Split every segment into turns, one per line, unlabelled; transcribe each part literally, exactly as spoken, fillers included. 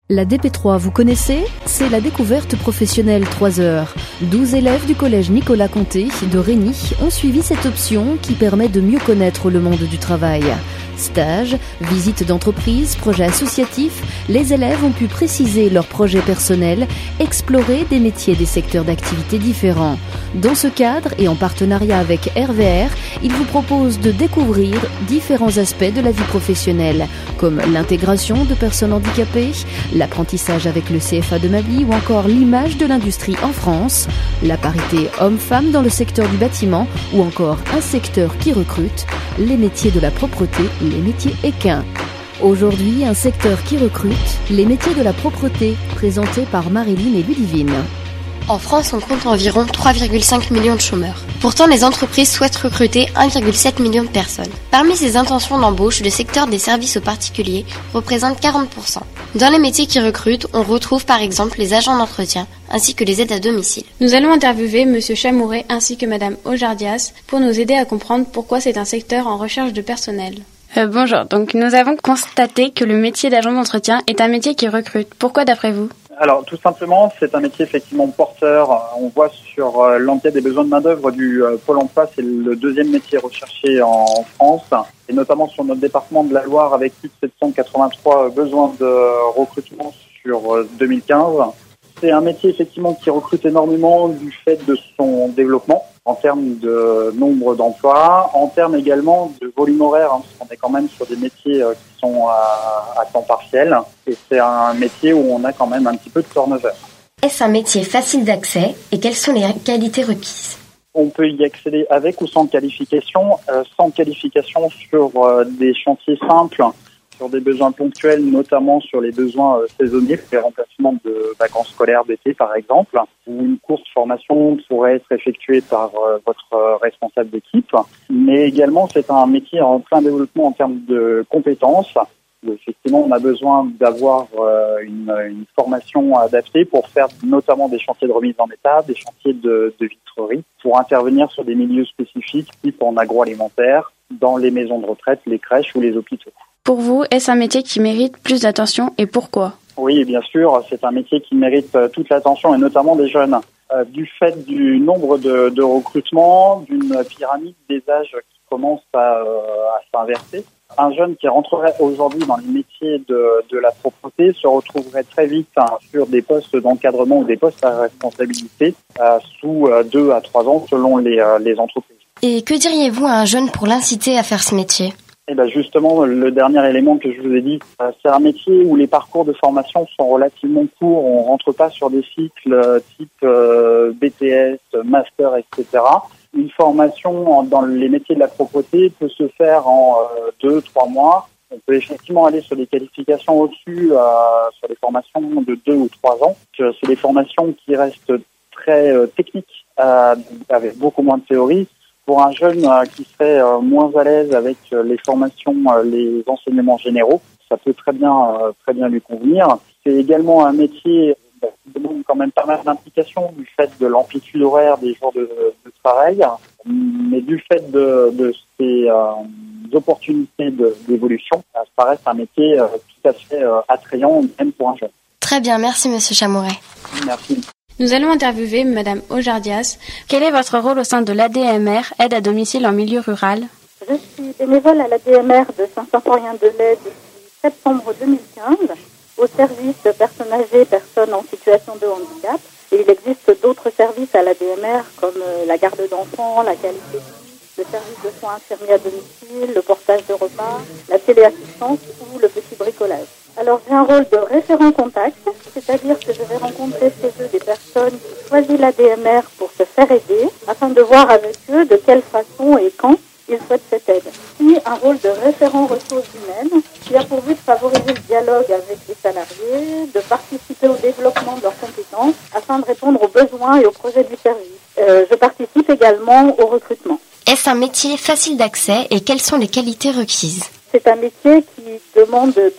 La D P trois, vous connaissez ? C'est la découverte professionnelle trois heures. douze élèves du collège Nicolas Conté de Régny ont suivi cette option qui permet de mieux connaître le monde du travail. Stages, visites d'entreprise, projets associatifs, les élèves ont pu préciser leurs projets personnels, explorer des métiers des secteurs d'activité différents. Dans ce cadre et en partenariat avec R V R, ils vous proposent de découvrir différents aspects de la vie professionnelle, comme l'intégration de personnes handicapées, l'apprentissage avec le C F A de Mably ou encore l'image de l'industrie en France, la parité homme-femme dans le secteur du bâtiment ou encore un secteur qui recrute, les métiers de la propreté, les métiers équins. Aujourd'hui, un secteur qui recrute, les métiers de la propreté, présentés par Marilyn et Ludivine.
En France, on compte environ trois virgule cinq millions de chômeurs. Pourtant, les entreprises souhaitent recruter un virgule sept million de personnes. Parmi ces intentions d'embauche, le secteur des services aux particuliers représente quarante pour cent. Dans les métiers qui recrutent, on retrouve par exemple les agents d'entretien, ainsi que les aides à domicile.
Nous allons interviewer Monsieur Chamouret ainsi que Madame Ojardias pour nous aider à comprendre pourquoi c'est un secteur en recherche de personnel.
Euh, bonjour, donc nous avons constaté que le métier d'agent d'entretien est un métier qui recrute. Pourquoi d'après vous ?
Alors tout simplement, c'est un métier effectivement porteur. On voit sur euh, l'enquête des besoins de main-d'œuvre du euh, Pôle emploi, c'est le deuxième métier recherché en, en France, et notamment sur notre département de la Loire avec plus de sept cent quatre-vingt-trois besoins de recrutement sur euh, deux mille quinze. C'est un métier effectivement qui recrute énormément du fait de son développement en termes de nombre d'emplois, en termes également de volume horaire, hein, parce qu'on est quand même sur des métiers euh, qui sont à, à temps partiel, et c'est un métier où on a quand même un petit peu de turnover.
Est-ce un métier facile d'accès et quelles sont les qualités requises ?
On peut y accéder avec ou sans qualification, euh, sans qualification sur euh, des chantiers simples, sur des besoins ponctuels, notamment sur les besoins euh, saisonniers, les remplacements de vacances scolaires d'été par exemple, où une courte formation pourrait être effectuée par euh, votre euh, responsable d'équipe. Mais également, c'est un métier en plein développement en termes de compétences, où effectivement on a besoin d'avoir euh, une, une formation adaptée pour faire notamment des chantiers de remise en état, des chantiers de, de vitrerie, pour intervenir sur des milieux spécifiques, type en agroalimentaire, dans les maisons de retraite, les crèches ou les hôpitaux.
Pour vous, est-ce un métier qui mérite plus d'attention et pourquoi ?
Oui, bien sûr, c'est un métier qui mérite toute l'attention et notamment des jeunes. Euh, du fait du nombre de, de recrutements, d'une pyramide des âges qui commence à, euh, à s'inverser, un jeune qui rentrerait aujourd'hui dans les métiers de, de la propreté se retrouverait très vite hein, sur des postes d'encadrement ou des postes à responsabilité euh, sous euh, deux à trois ans selon les, euh, les entreprises.
Et que diriez-vous à un jeune pour l'inciter à faire ce métier ?
Et ben justement, le dernier élément que je vous ai dit, c'est un métier où les parcours de formation sont relativement courts. On rentre pas sur des cycles type euh, B T S, master, et cetera. Une formation dans les métiers de la propreté peut se faire en euh, deux, trois mois. On peut effectivement aller sur des qualifications au-dessus, euh, sur des formations de deux ou trois ans. C'est des formations qui restent très euh, techniques, euh, avec beaucoup moins de théorie. Pour un jeune euh, qui serait euh, moins à l'aise avec euh, les formations, euh, les enseignements généraux, ça peut très bien, euh, très bien lui convenir. C'est également un métier bah, qui demande quand même pas mal d'implication du fait de l'amplitude horaire des jours de, de travail, mais du fait de, de ces euh, opportunités de, d'évolution, ça reste un métier euh, tout à fait euh, attrayant, même pour un jeune.
Très bien, merci Monsieur Chamouret.
Merci.
Nous allons interviewer Madame Ojardias.
Quel est votre rôle au sein de l'A D M R, aide à domicile en milieu rural ?
Je suis bénévole à l'A D M R de Saint-Symphorien-de-Lay depuis septembre deux mille quinze, au service de personnes âgées, personnes en situation de handicap. Et il existe d'autres services à l'A D M R comme la garde d'enfants, la qualité de vie, le service de soins infirmiers à domicile, le portage de repas, la téléassistance ou le petit bricolage. Alors j'ai un rôle de référent contact, c'est-à-dire que je vais rencontrer chez eux des personnes qui choisissent l'A D M R pour se faire aider, afin de voir avec eux de quelle façon et quand ils souhaitent cette aide. Puis un rôle de référent ressources humaines, qui a pour but de favoriser le dialogue avec les salariés, de participer au développement de leurs compétences, afin de répondre aux besoins et aux projets du service. Euh, je participe également au recrutement.
Est-ce un métier facile d'accès et quelles sont les qualités requises ?
C'est un métier qui demande de,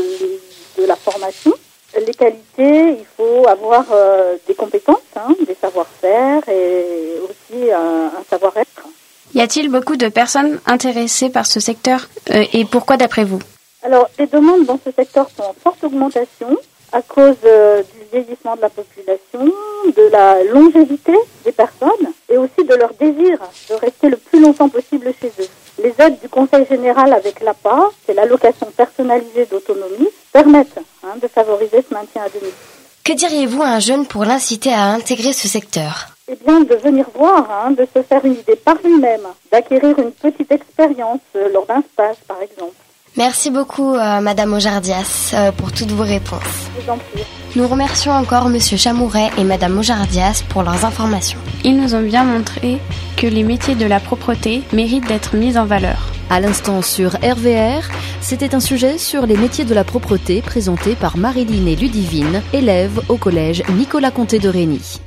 de la formation. Les qualités, il faut avoir euh, des compétences, hein, des savoir-faire et aussi un, un savoir-être.
Y a-t-il beaucoup de personnes intéressées par ce secteur euh, et pourquoi d'après vous ?
Alors, les demandes dans ce secteur sont en forte augmentation. à cause euh, du vieillissement de la population, de la longévité des personnes et aussi de leur désir de rester le plus longtemps possible chez eux. Les aides du Conseil général avec l'A P A, c'est l'allocation personnalisée d'autonomie, permettent hein, de favoriser ce maintien à domicile.
Que diriez-vous à un jeune pour l'inciter à intégrer ce secteur ?
Eh bien, de venir voir, hein, de se faire une idée par lui-même, d'acquérir une petite expérience euh, lors d'un stage, par exemple.
Merci beaucoup, euh, Madame Ojardias, euh, pour toutes vos réponses.
Je vous en prie.
Nous remercions encore Monsieur Chamouret et Madame Ojardias pour leurs informations.
Ils nous ont bien montré que les métiers de la propreté méritent d'être mis en valeur.
À l'instant sur R V R, c'était un sujet sur les métiers de la propreté présenté par Marilyn et Ludivine, élèves au collège Nicolas Conté de Régny.